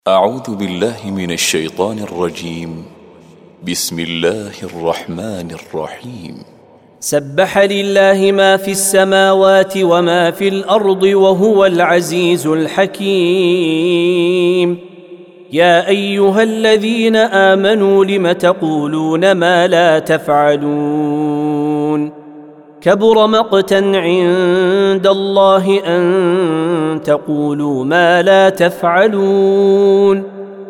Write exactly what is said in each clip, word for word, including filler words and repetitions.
أعوذ بالله من الشيطان الرجيم. بسم الله الرحمن الرحيم. سبح لله ما في السماوات وما في الأرض وهو العزيز الحكيم. يا أيها الذين آمنوا لم تقولون ما لا تفعلون كبر مقتا عند الله أن تقولوا ما لا تفعلون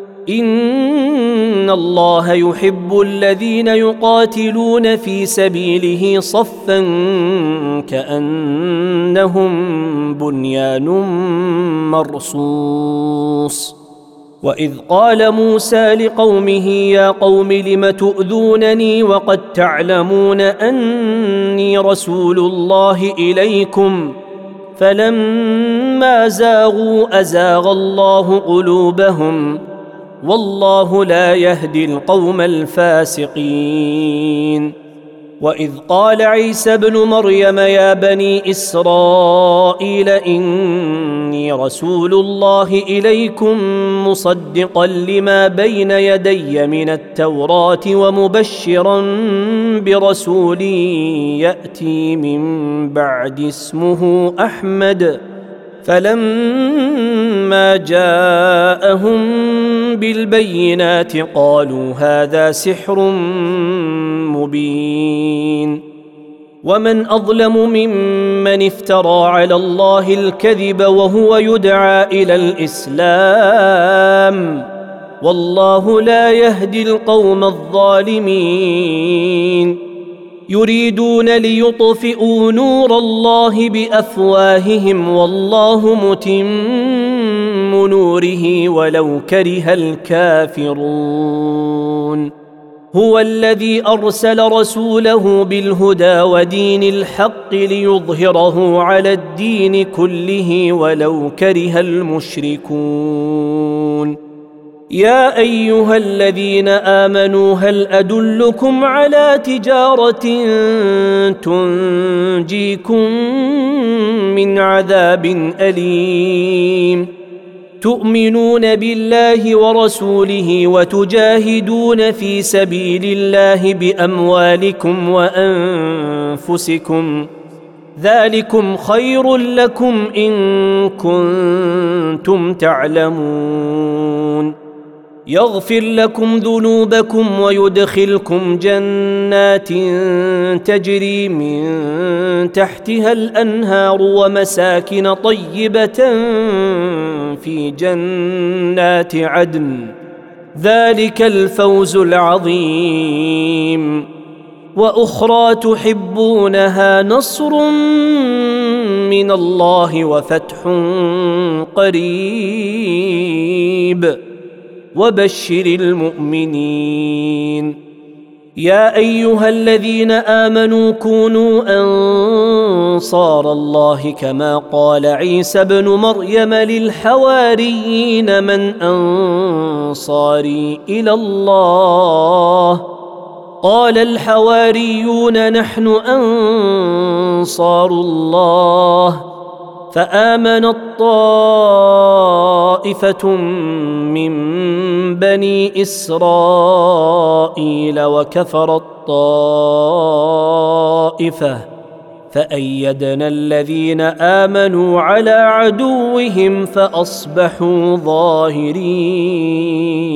إن الله يحب الذين يقاتلون في سبيله صفا كأنهم بنيان مرصوص. وإذ قال موسى لقومه يا قوم لم تؤذونني وقد تعلمون أني رسول الله إليكم فلما زاغوا أزاغ الله قلوبهم والله لا يهدي القوم الفاسقين. وإذ قال عيسى ابن مريم يا بني إسرائيل إني رسول الله إليكم مصدقا لما بين يدي من التوراة ومبشرا برسول يأتي من بعد اسمه أحمد فلما جاءهم بالبينات قالوا هذا سحر مبين. ومن أظلم ممن افترى على الله الكذب وهو يدعى إلى الإسلام والله لا يهدي القوم الظالمين. يريدون ليطفئوا نور الله بأفواههم والله متم نوره ولو كره الكافرون. هو الذي أرسل رسوله بالهدى ودين الحق ليظهره على الدين كله ولو كره المشركون. يا أيها الذين آمنوا هل أدلكم على تجارة تنجيكم من عذاب أليم تؤمنون بالله ورسوله وتجاهدون في سبيل الله بأموالكم وأنفسكم ذلكم خير لكم إن كنتم تعلمون. يغفر لكم ذنوبكم ويدخلكم جنات تجري من تحتها الأنهار ومساكن طيبة في جنات عدن ذلك الفوز العظيم. وأخرى تحبونها نصر من الله وفتح قريب وبشر المؤمنين. يا أيها الذين آمنوا كونوا أنصار الله كما قال عيسى ابن مريم للحواريين من أنصاري إلى الله قال الحواريون نحن أنصار الله فآمنت طائفة من بني إسرائيل وكفرت طائفة فأيدنا الذين آمنوا على عدوهم فأصبحوا ظاهرين.